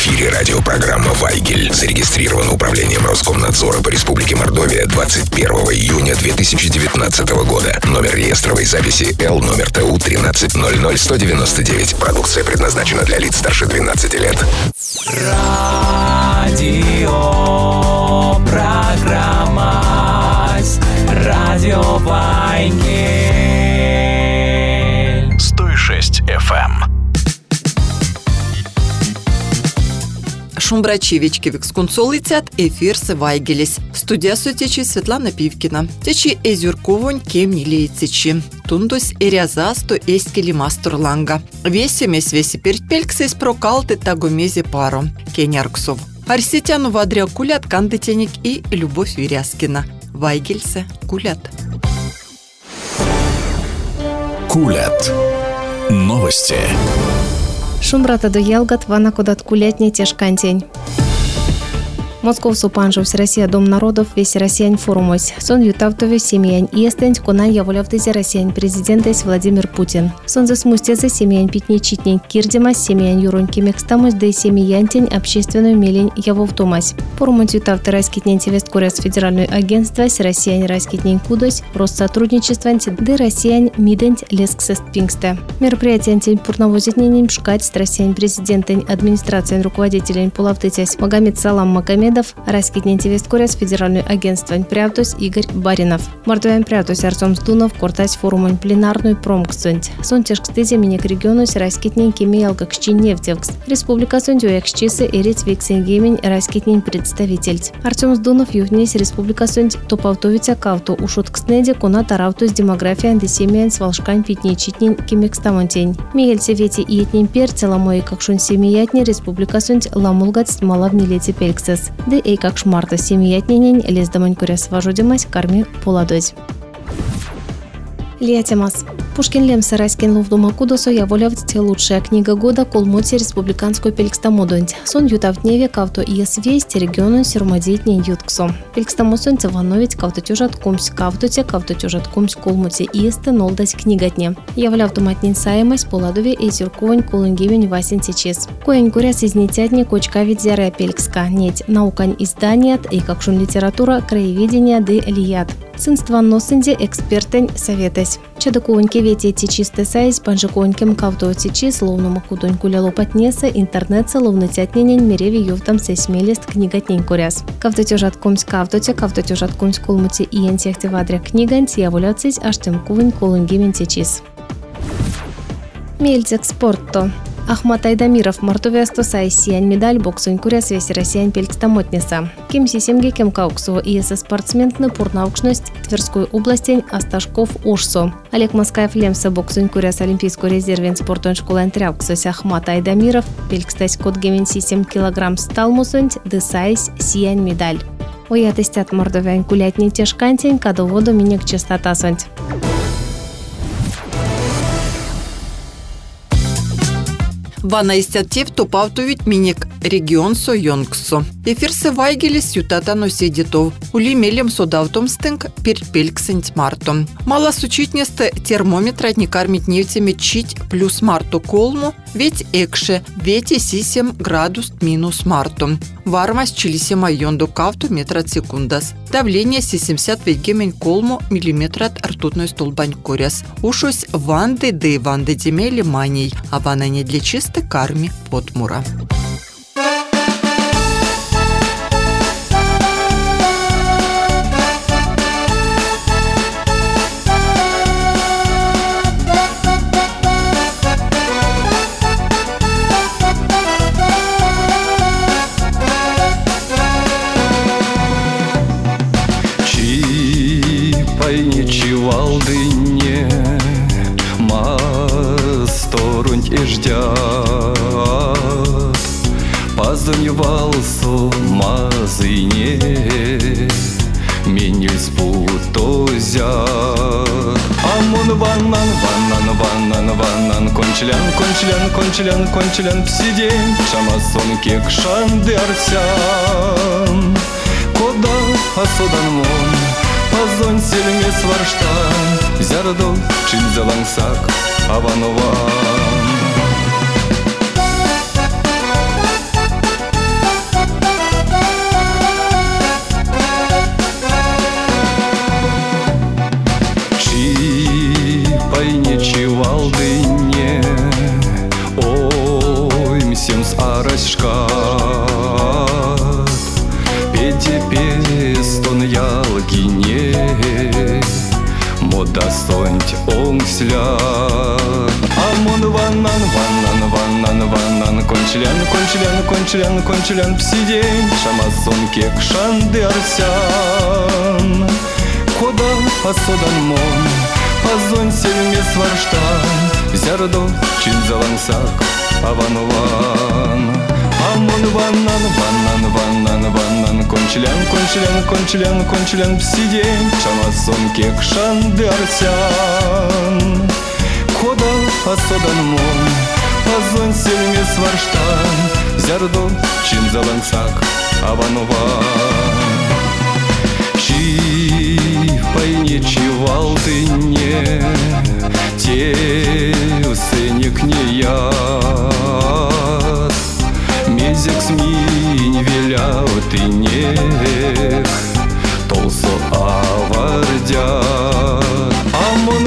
эфире радиопрограмма «Вайгель». Зарегистрирована управлением Роскомнадзора по Республике Мордовия 21 июня 2019 года. Номер реестровой записи Л номер ТУ 1300199. Продукция предназначена для лиц старше 12 лет. Радиопрограмма «Радио Вайгель». 106 FM. Шумбрачевички викскунсолицят эфирсы Вайгелис. Студия сутечи Светлана Пивкина. Течи эзюрковонь кемни лейцечи. Тундус эрязасто эскели мастурланга. Весемес веси перпельксес прокалты тагомези паро. Кенярксов. Арсетяну вадря кулят кандытеник и Любовь Виряскина. Вайгельсе кулят. Кулят. Новости. Шумбрата до Ялгат вана кодат кулятне тешкантень. Москов супанжовс Россия Дом народов весь россиян форумось. Сон ютавтове семьян иестень конан яволявтызе россиян президентес Владимир Путин. Сон засмустезе семьян питничитнень кирдемас семьян юроньки мекстамось да и семьянтень общественную мелень явовтомась. Форумont ютавты райскитнень Весткоряс федеральную агентство с россиян райскитнень кудось Россотрудничестванти да россиян миденть лесксест пингсте. Мероприятие тень пурновозитнень шкать с россиян президентень администрацией руководителей полавтытясь Магомед Салам Магомед Раскидненти Весткоряс федеральное агентство Прявтос Игорь Баринов. Мордовян Прявтос Арцом Сдунов кортась форумон пленарную промксунть. Сон тяжкстызе минек регионус Раскидненки меялгакщи нефтевкс. Республика Сундю якщисы эрит виксенгемень Раскиднень представительц. Арцом Сдунов юхнесь Республика Сундь топавтовица кавто ушуткстнеде кона таравтус демография андесемиян свалшкань питничитнень кимекстамонтень. Меельце вети иетнень перце ламои какшун семиятни Республика Сундь ламулгац малавнилете пельксес. Да и как шмарта семьятненень лез домонь куряс важудимась карми поладось. Лиятемас. Пушкин Лем Сарайскин Лувдума Кудосо яволявте лучшая книга года Колмоти республиканскую пелькстамодонть. Сон ютавтневе кавто иес весть региону сирмадейтнень ютксо. Пелькстамосонце вановить кавто тюжат кумсь кавтоте кавто тюжат кумсь Колмоти иесте нолдать книгатне. Являвтуматнень саемась поладове и зюрковань колынгивень васен течес. Коень куряс изнетятне кочка видзяря пелькска. Неть наукань изданият и какшун литература краеведения де лият. Сынства носынде экспертень советась. Чадакуоньке вети течисте сайз панжакуонькем кавто течи словно макудонь куляло патнеса интернет словно тятненень мереви ювтам сесмелест книгатнень куряс. Кавто тюжат кумсь кавтоте кавто тюжат кумсь колмути и ентехте вадря книгант яволяцись аштем кувень колунгимен течис. Мельцек спортто. Ахмат Айдамиров Мартовиасто сайсиян медаль боксунь куряс весь россиян пелькстамотнеса. Кем сисемге кем кауксо ИС спортсменны пурнаукшность Тверской области Асташков Ошсо. Олег Маскаев Лемса боксунь куряс олимпийскую резервен спортон школан тряуксось Ахмат Айдамиров пелькстась код гемен сисем килограмм сталмусунь десайс сиян медаль. Оя тестят мордовян кулятни тешкантень кадоводу минек частота сонть. Вана истятев топавтовить минек регион Сойонгсо. Эфирсе Вайгелис ютата носедитов. Ули мелем содавтом стенк перпельксент мартом. Мала сучитнесте термометра не кармить нефтями чить плюс марту колму, ведь экше, ведь сисем градус минус мартом. Вармость чилисема йонду кавту метрат секундас. Давление 75 гемень колму миллиметрат ртутной столбань коряс. Ушось ванды да ванды демели маней, а вана не для чистой карми потмура. Валдыне масторунь и ждят. Позвонивалсу мазыне менюсь путозят. Амон ваннан, ваннан, ваннан, ваннан, кончлян, псидень, шамасон кек шанды арсян. Кода асодан мон, Азон селмес варштан, зярдо чинзалансак аванован. сонть оңсляр. Амон ваннан, кончилян, псидень, шамасон кек шанды арсян. Кода асодан мон, пазон сельме сварштан, зярдо чин залансак авануван. Амон ваннан, кончилян, псидень, шамасон кек шанды арсян. Кода асодан мон, пазон сельме сварштан, зярдо чин залансак авануван. Чи пайне чивалтыне, те сынек не яд. Мезек сминь веляутынек, толсо авардят. Амон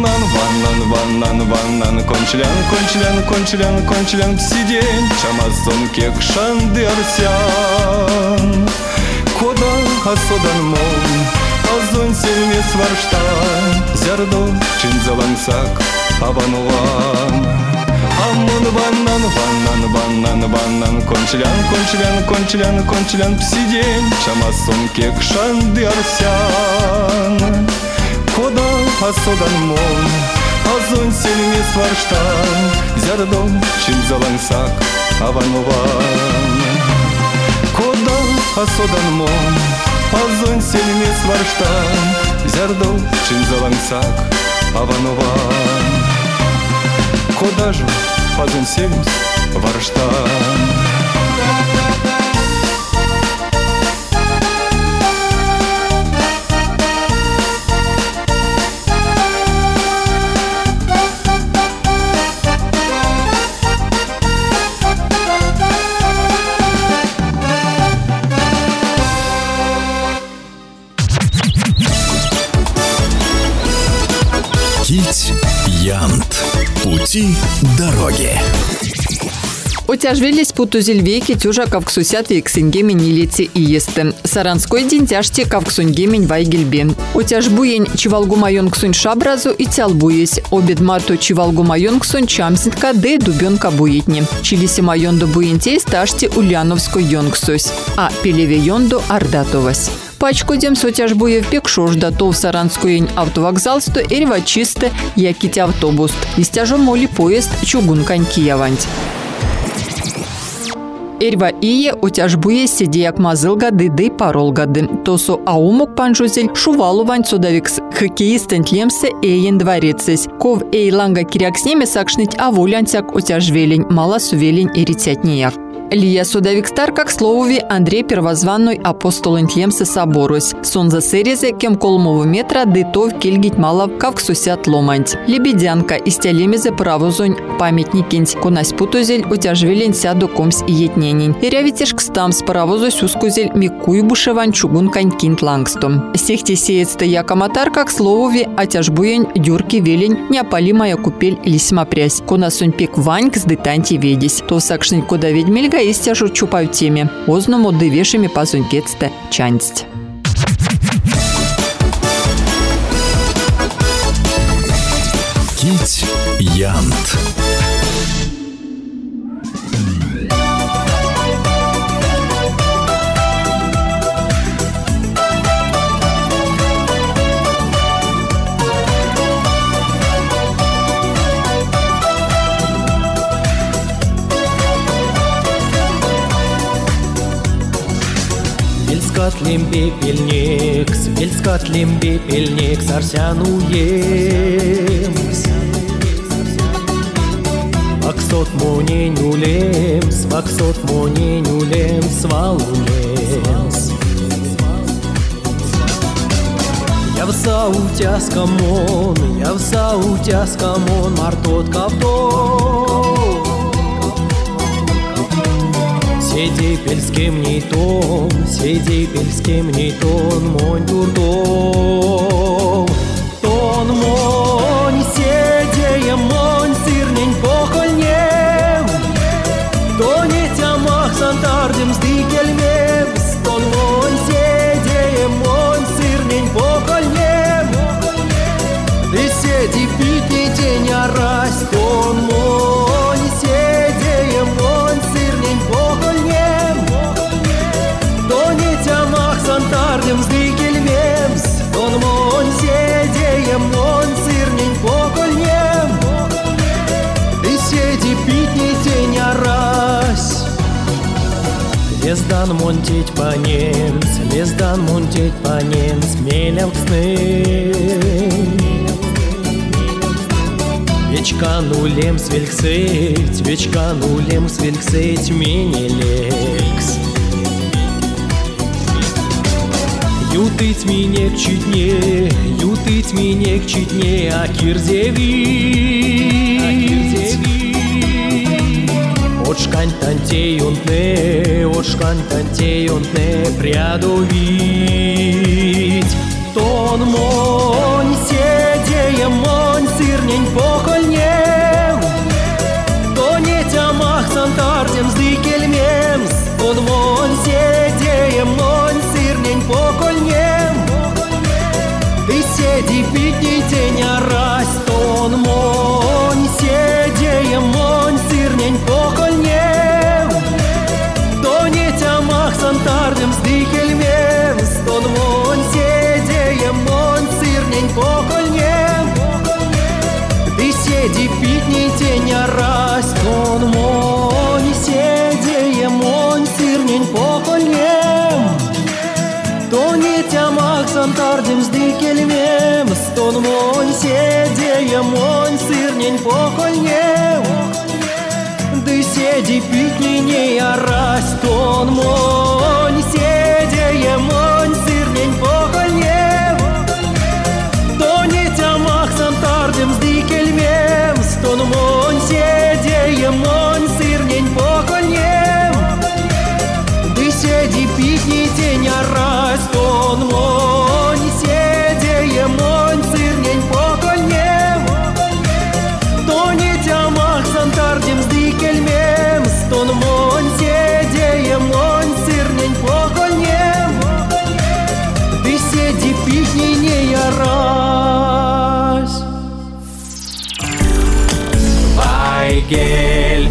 ваннан, кончилян, псидень, шамасон кек шанды арсян. Кода асодан мон, пазон сельме сварштан, зярдо чин залансак авануван. Амон ваннан, кончилян, псидень, шамасон кек шанды арсян. Кода асодан мон, пазон сельме сварштан, зярдо чин залансак авануван. Кода асодан мон, пазон сельме сварштан, зярдо чин залансак авануван. Кода ж пазон сельме варштан. Янт. Пути дороги. Утяжвелись путузельвейки тюжа кавксусят вексингемень нилице и есты. Саранской день тяжти кавксунгемень вайгельбе. Утяжбуень чивалгумайонксунь шабразу и тялбуесь. Обед марту чивалгумайонксунь чамситка де дубенка буетни. Чилиси майонду буентей сташти ульяновской йонксусь. А пелеве йонду ардатовась. Пачку дем сотяжбуев пекшош датов Саранскуень автовокзалсту эрва чисты якить автобус. Истяжо моли поезд чугункань Кияванть. Эрва ие утяжбуе сидеяк мазылгады дый паролгады. Тосу аумук панжузель шувалувань судавикс хоккеистен тлемсе эйен дворецесь. Ков эйланга кирякснеме сакшнить авулянцяк утяжвелень мала сувелень эритятнияк. Лия судавикстар как словови Андрей первозванной апостолын тлемсе соборусь. Сонза серезе кем колмову метра дытов кельгить малов кавксусят ломанть. Лебедянка истялемезе правозонь памятникинь. Кунась путузель утяжвелень сяду комс и етненень. Ирявитеш кстам с паровозусь ускузель микуй бушевань чугункань кинт лангстом. Сехте сеецте якоматар как словови атяжбуень дюрки велень неопалимая купель лисьма прясь. Кунасунь пек ваньк с дытанти ведись. То сакшнить куда ведьмельга истяжу чупав теме. Озному дывешими пазунькетсте чансть. Кить Янт. Вельскатлим пепельник, сарсянуем. Ваксот моненюлем, свалулем. Я в саутяскамон, мартот кавто. Седи пельским не тон, монь дурдом. Тон монь, седеем монь, сырнень похольнем. Тоне тямах сантардем сдыкельмем. Тон монь, седеем монь, сырнень похольнем. Ты Лездан монтеть по немц, лездан монтеть по немц, мелявксны. Вечканулем свельхсыть, вечканулем свельхсыть, менелекс. Ютыть минек читне, ютыть минек читне, а кирзевить. Очкань тантеюнтне, очкань тантеюнтне, прядовить. Тон монь, седея монь, сырнень похольнем. Тонеть амах сантардем сдыкельмемс. Тон монь, седея монь, сырнень похольнем. Ты седи питни день арась. Тон монь, седея монь, сырнень похольнем. Тонеть амах сантардем сдыкельмемс. Тон монь, седея монь, сырнень похольнем. Ты седи питни день арась. Тон монь, седея монь, сырнень похольем. Тонеть амах сантардем сдыкельмем. Стон монь, седея монь, сырнень похольем. Ты седи питни не арась. Тон монь, седея монь, сырнень похольем. Тонеть амах сантардем сдыкельмем. Стон монь, седея монь, сырнень похольем. Ты седи питни день арась. Тон монь, седея монь, сырнень похольем. Тонеть амах сантардем сдыкельмем. Стон монь, седея монь, сырнень похольем. Ты седи питни не арась. Вайгель.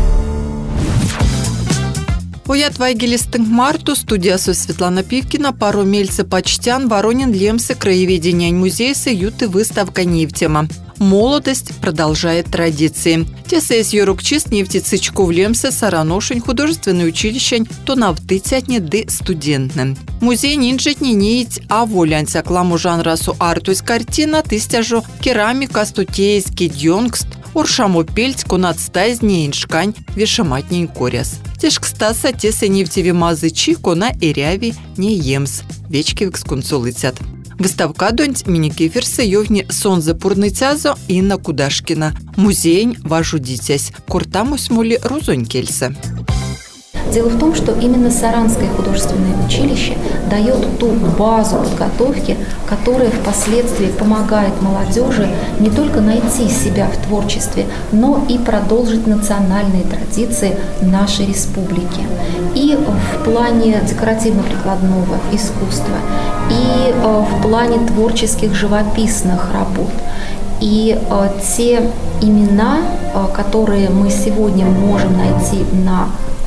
Уят Вайгелистынг марту студиясу Светлана Пивкина, пару мельцы почтян, Воронин лемсы краеведения музейсы юты выставка нефтема. Молодость продолжает традиции. Тесэс юрукчист нефтецичков лемсы Сараношень художественное училище то навтыцятне ды студентным. Музей нинджетни неить а волянся кламу жанрасу артусь картина тыстяжу керамика стутеис кидьонгст уршаму пельць кунатстазни иншкань вешаматнень коряс. Тешкстаса тесе нефтеви мазычи кона эряви не емс. Вечки векскунцулыцят. Выставка донь миникеферсы ёвни сонзе пурныцязо Инна Кудашкина. Музейнь важу дитясь. Куртамусь мули розонькельсе. Дело в том, что именно Саранское художественное училище дает ту базу подготовки, которая впоследствии помогает молодежи не только найти себя в творчестве, но и продолжить национальные традиции нашей республики. И в плане декоративно-прикладного искусства, и в плане творческих живописных работ. И те имена, которые мы сегодня можем найти на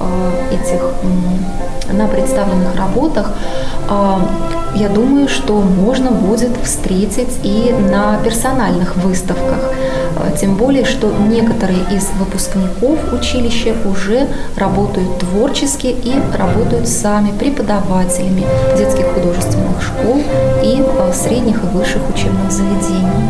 представленных работах, я думаю, что можно будет встретить и на персональных выставках. Тем более, что некоторые из выпускников училища уже работают творчески и работают сами преподавателями детских художественных школ и средних и высших учебных заведений.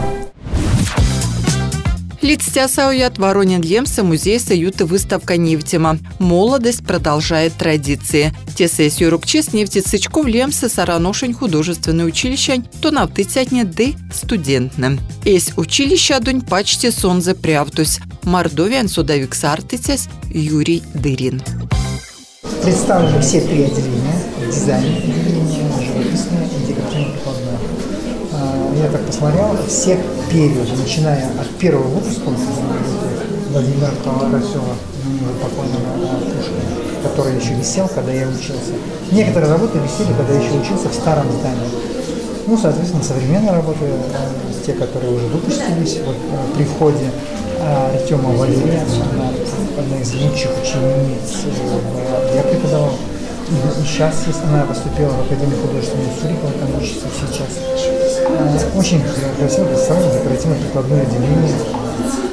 Лицтяса уят Воронин лемса музей союта выставка нефтема. Молодость продолжает традиции. Тесэс юрукчис нефтецичков лемса Сараношень художественное училище то навтыцятне ды студентным. Эс училище дунь почти сонзе прявтусь. Мордовиан судовик сартыцясь Юрий Дырин. Представлены все три отделения: дизайн, живописное и декоративно-прикладное. Я так посмотрел, все периоды, начиная от первого выпуска Владимира Карасева, покойного Пушкина, который еще висел, когда я учился. Некоторые работы висели, когда я еще учился в старом здании. Ну, соответственно, современные работы, те, которые уже выпустились, вот, при входе Артема Валерия, она одна из лучших учениц, я преподавал. И сейчас она поступила в Академию художественной истории, там учится сейчас. Очень красиво представлено декоративно-прикладное отделение.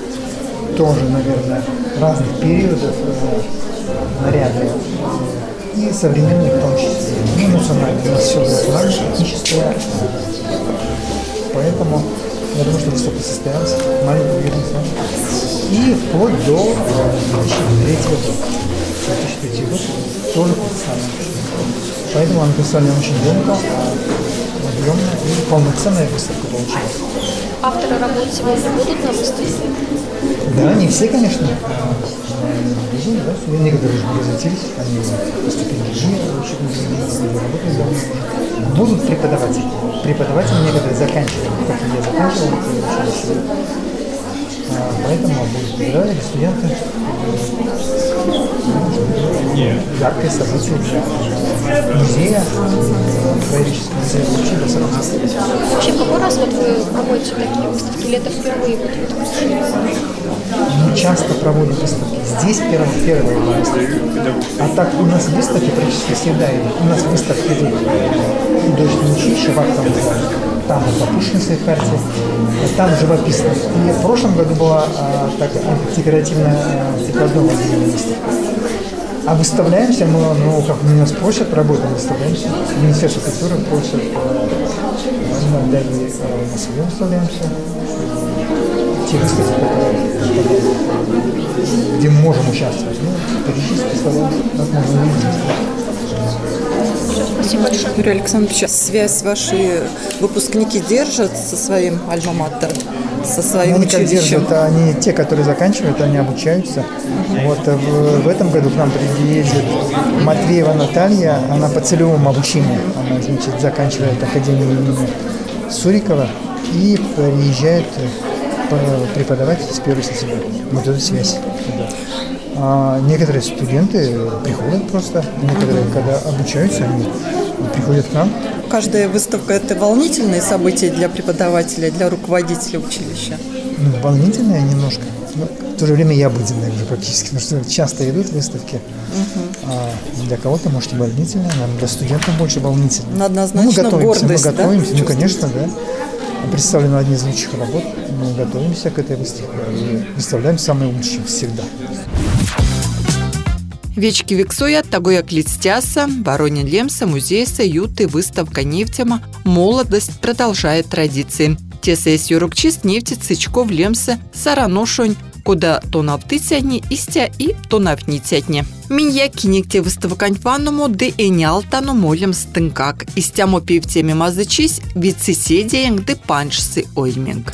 Тоже, наверное, разных периодов, наряды и современные в том числе. Ну, национальные. У нас все национальное, этническое. Поэтому я думаю, что выставка состоялась, маленькая уверенность. И вплоть до 2003 года тоже представлена. Поэтому она представлена очень долго, объемная и полноценная выставка получилась. Авторы работ сегодня будут на выставке? Да, не все, конечно. Некоторые уже разлетелись, они поступили в другие работают. Будут преподаватели. Преподаватели некоторые заканчивают, как я заканчивал, поэтому будут преподаватели, студенты. Яркое событие для музея, исторического музея. Вообще, какой раз вот вы проводите такие выставки? Или это впервые вот в этом случае? Мы часто проводим выставки. Здесь первая выставка. А так у нас выставки практически всегда идут. У нас выставки идут художественные училища в актовом зале. Там вот Пушкинская карте, там живописно. И в прошлом году была декоративная прикладная выставка. А выставляемся мы, как нас просят, работаем, выставляемся. Министерство культуры просят, иногда и на себе выставляемся. Те выставки, где мы можем участвовать, периодически выставляемся, как можно увидеть. Спасибо большое. Юрий Александрович, связь ваши выпускники держат со своим альма-матером, со своим они как училищем? Держат, они те, которые заканчивают, они обучаются. Вот в этом году к нам приедет Матвеева Наталья, она по целевому обучению, она, заканчивает Академию имени Сурикова и приезжает преподавать с 1 сентября. Вот эта связь. Да. А некоторые студенты приходят просто, некоторые, когда обучаются, они приходят к нам. Каждая выставка – это волнительное событие для преподавателя, для руководителя училища? Волнительное немножко. Но в то же время и обыденное уже практически, потому что часто идут выставки. А для кого-то, может, и волнительное, для студентов больше волнительное. Но однозначно гордость, мы готовимся, да? Конечно, да. Представлены одни из лучших работ, мы готовимся к этой выставке и выставляем самые лучшие всегда. Вечки віксує того, як листяса, Воронин Лемса, музейса, юты, выставка нефтяма, молодость продолжает традиции. Тесес юрокчист нефти цычков Лемса, сараношонь, куда то навтыцятни, истя и то навницятни. Минья кинекте выставкань ванному, де эниалтану молем стынкак, истямо пивтеми мазычись, вициседиянг де панчсы ойминг.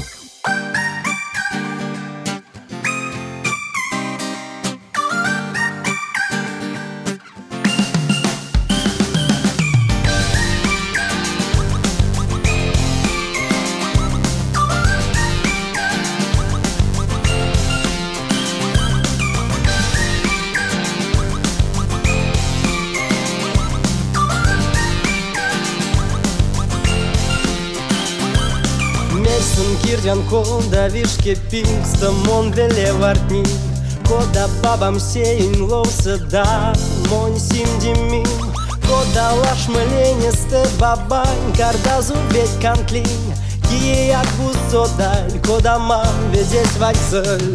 Кирдян кода вишке пингста мон веле вартни, кода бабам сейн лоуса да мон симдимин, кода лаш мылене сте бабань кардазу ведь кантлин, кие як бусодаль, кода мам ведесь вальцель.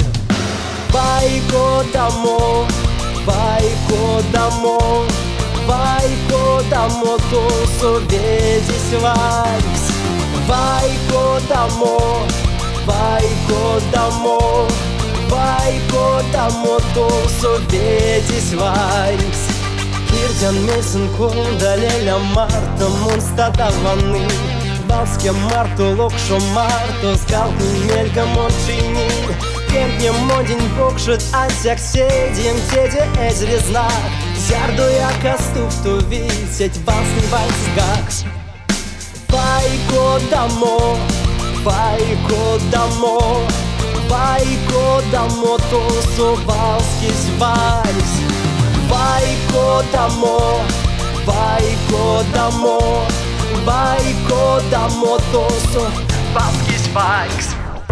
Vai кодамо, vai кодамо, vai кодамо, то соведись вальс. Vai кодамо, vai кодамо, vai кодамо, то соведись вальс. Кирдян месен кода леля марта монстата ванны, Балске марту локшо марто скалку мельга мончини. Кемпне модень покшит ансяк седем теде эзре знак. Зярду яка стуфту висеть балсный вальс гакс. Vai кодамо, vai кодамо, vai кодамо, то совалскись вальс. Vai кодамо, vai кодамо, vai кодамо, то совалскись вальс.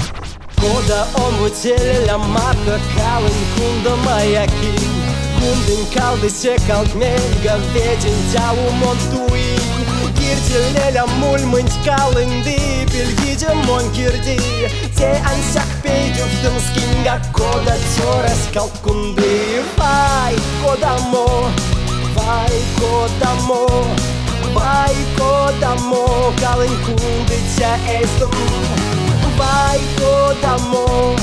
Кода омутеля марка калын кунда маяки, кундын калды секал мельга веден тялу монтуи. Киртелеля мульмынь калынды, пельгиде мон кирди, те ансяк пейдю в дым скинга кода тёрес калкунды. Vai кодамо, Вайко дамо, калинку дитя естом. Вайко дамо,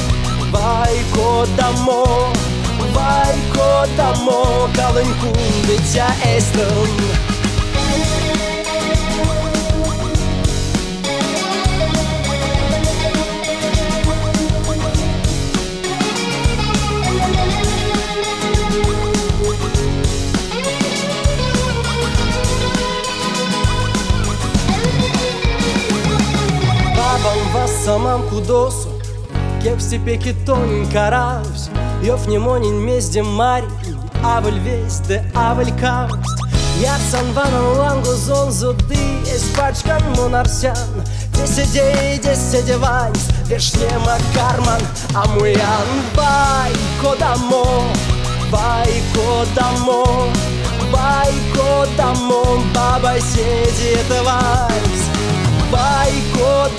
калинку дитя естом. Самам кудосу, кеп в степеке тоненько равсь, Йов не монин мезде мари, авель весь де авель кавсть. Я санванан лангу зон зуды, испачкан монарсян, десяти ванс, вешнема карман, амуян. Вайко дамо, бабай сидит вальс. Вайко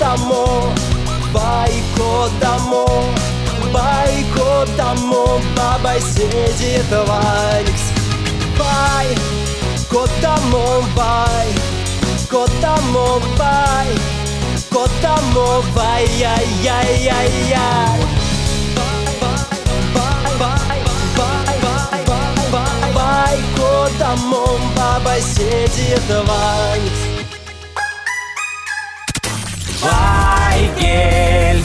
дамо, бабай сидит вальс. Вайко дамо, вай-яй-яй-яй-яй. Вайко дамо, бабай сидит вальс. Вайгель.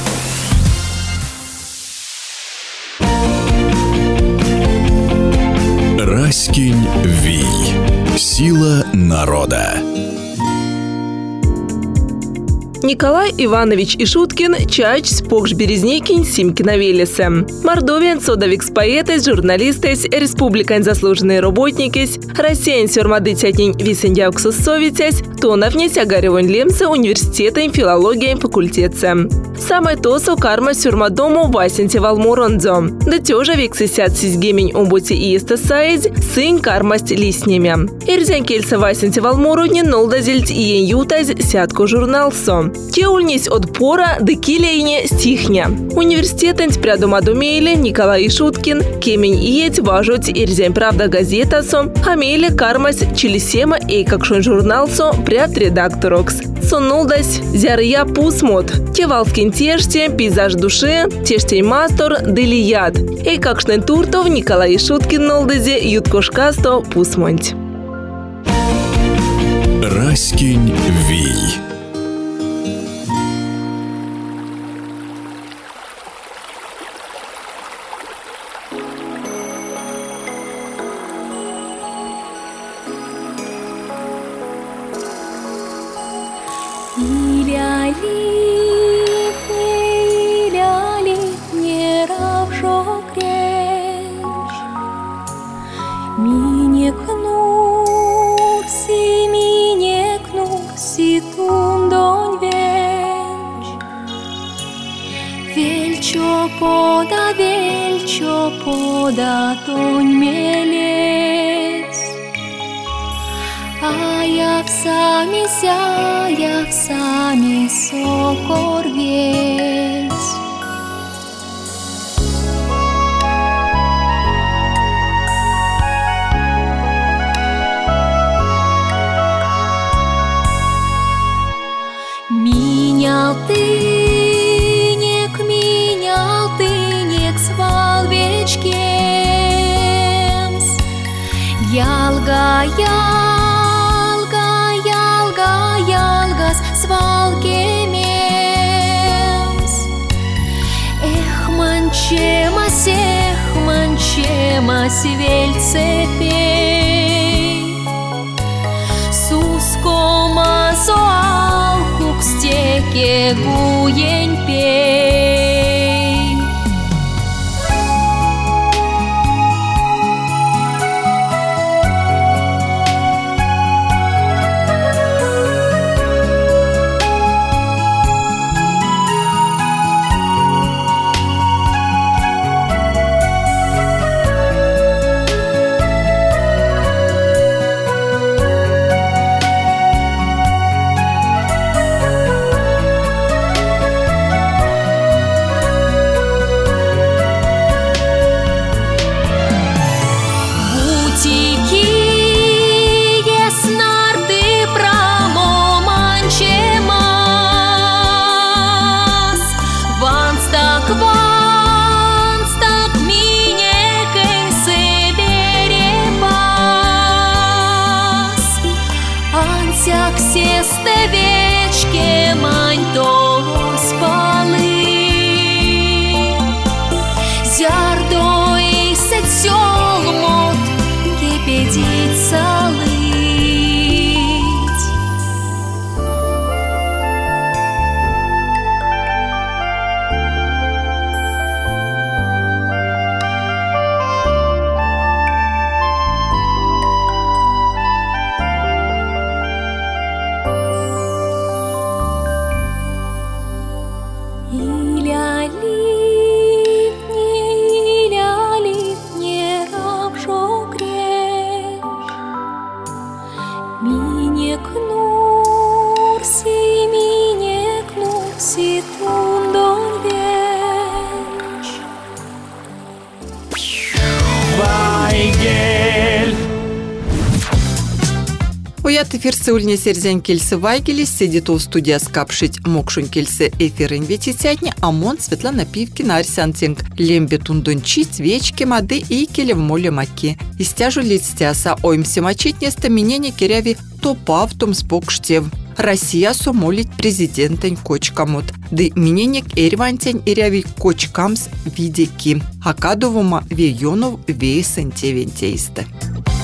Раськінь Вій. Сила народа. Николай Иванович Ишуткин чач спокш березнекин Симкина Велеса. Мордовиан содовикс поэтес, журналистес, республикан заслуженные работникес, россиян сюрмадытятин висендявксус совитясь, тоновнесь агаревон лемса университета филология факультетса. Самое тосо карма сюрмадому васенте валмуронзо. Да тёжа виксисят сизгемень умбути и эстасаиз, сын кармасть лиснями. Ирзян кельса васенте валмурудни нолдазельт и ютаз сятку журналсо. Теульнись от пора до килейне стихня. Университетен прядумадумейле Николай Ишуткин, кемень иеть важуть ирзян правда газетасо, амейле кармась чилисема эйкакшон журналсо пряд редакторокс. Соннулдась зярья пусмот. Тевалскин теште, пейзаж души, тештей мастор, делият. Эйкакшнен туртов Николай Ишуткин нолдазе юткошкасто пусмонть. Раськінь Вій. Велчо пода тонь мелес, а я в сами сокор весь. Менял тынек свал вечкемс. Ялгас свал кемемс. Эх, манчемас вельцепей. Сускома соал кукстеке гуень пей. undon veci. Вайгель. Уят эфир сеульне серзен кельсы Вайгелис, сидит в студия скапшить мокшун кельсы эфир инвитисятни, амон Светлана Пивкина Арсянтинг, лембе тундунчи, свечки, мады и келев моле маки. Истяжу лицтяса, оймси мачить стаменение керяви топавтум спокштев. Россия сомолить президентень кочкамот. Ды миненек эрвантень эряви кочкамс видеки. Акадовума вейонов вейсентевентейсте.